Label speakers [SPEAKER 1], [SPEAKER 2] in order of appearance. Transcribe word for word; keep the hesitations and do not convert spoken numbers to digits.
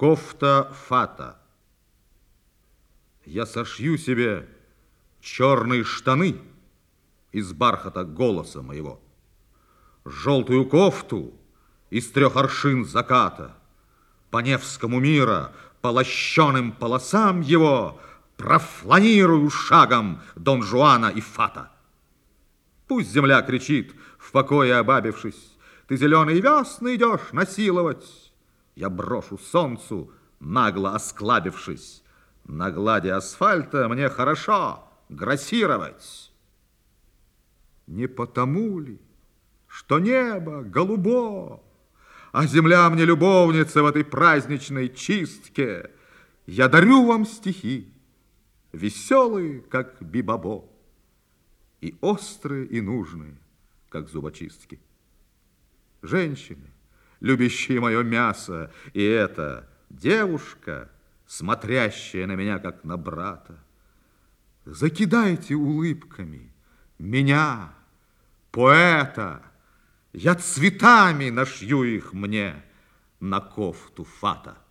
[SPEAKER 1] Кофта фата. Я сошью себе черные штаны из бархата голоса моего, желтую кофту из трех аршин заката, по Невскому мира, по лощеным полосам его профланирую шагом Дон Жуана и Фата. Пусть земля кричит, в покое обабившись: ты зеленые весны идешь насиловать. Я брошу солнцу, нагло осклабившись: на глади асфальта мне хорошо грассировать. Не потому ли, что небо голубо, а земля мне любовница в этой праздничной чистке, я дарю вам стихи, веселые, как бибабо, и острые, и нужные, как зубочистки. Женщины, любящие мое мясо, и эта девушка, смотрящая на меня, как на брата, закидайте улыбками меня, поэта, я цветами нашью их мне на кофту фата.